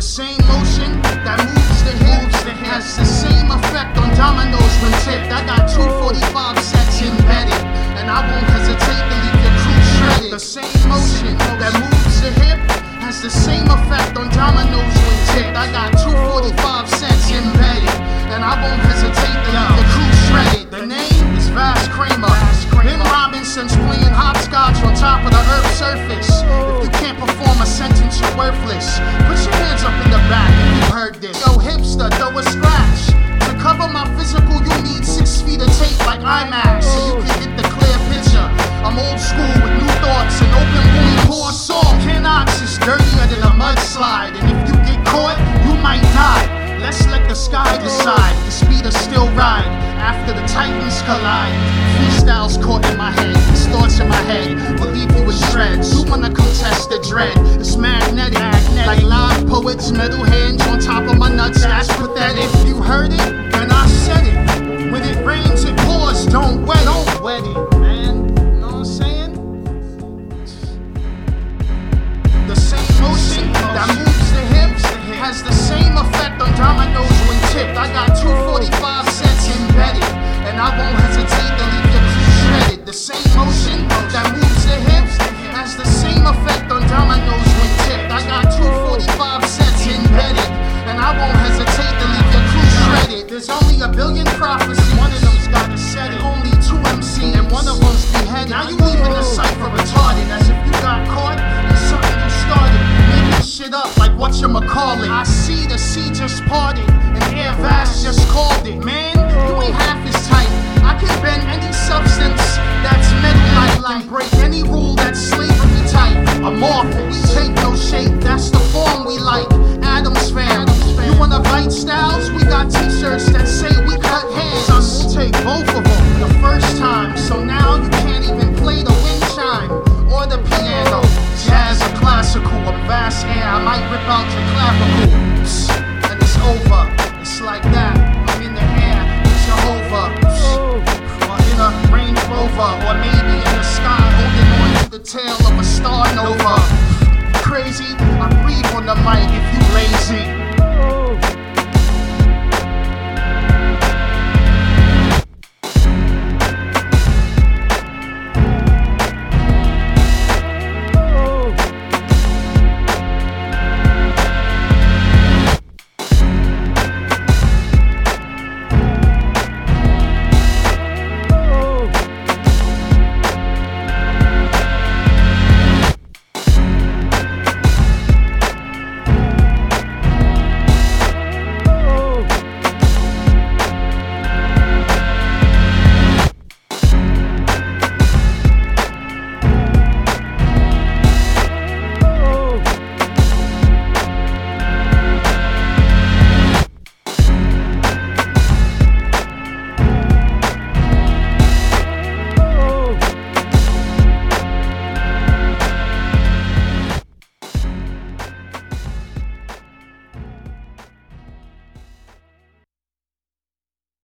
same motion that moves the hips has the same effect on dominoes when tipped. I got 245 sets embedded, and I won't hesitate to leave your crew shredded. The same motion that moves the hip has the same effect on dominoes when tipped. I got 245 sets embedded, and I won't hesitate to leave your crew shredded. The name is Vass Kramer. Ben Robinson's playing hopscotch on top of the Earth's surface. If you can't perform a sentence, you're worthless. Put your hands up in the back if you heard this. Yo, hipster, throw a scratch. To cover my physical, you need 6 feet of tape like IMAX, so you can get the clear picture. I'm old school with new thoughts and open wound pour salt. Canox is dirtier than a mudslide, and if you get caught, you might die. Let's let the sky decide. The speed of still ride after the titans collide. Freestyles caught in my head, these thoughts in my head will leave you with shreds. You wanna contest the dread? It's magnetic, like live poets, metal hands on top of my nuts. That's pathetic. If you heard it, then I said it. When it rains, it pours. Don't wet it, man. You know what I'm saying? The same motion that moves the hips has the same effect on dominoes when tipped. I got 245 sets embedded, and I won't hesitate to leave your crew shredded. The same motion that moves the hips has the same effect on dominoes when tipped. I got 245 sets embedded, and I won't hesitate to leave your crew shredded. There's only a billion prophecies, one of them's gotta set it. Only 2 MCs, and one of them's beheaded. Now you leaving the cipher retarded, as if you got caught in something you started. Making shit up like whatchamacallit. I see the sea just parted, and Air Vass just called it. Man, you ain't half as tight. I can bend any substance that's metal-like, and break any rule that's slavery type. Amorphous, we take no shape, that's the form we like. Adams fam, you wanna bite styles? We got t-shirts that say we cut hands. Son, we'll take both of them the first time, so now you can't even play the wind chime or the piano. Jazz or classical, a Vass air, I might rip out your clavicle. And it's over, it's like that. I'm in the air, it's Jehovah. Or in a Range Rover, or maybe in the sky, holding on to the tail of a star nova. Crazy, I breathe on the mic.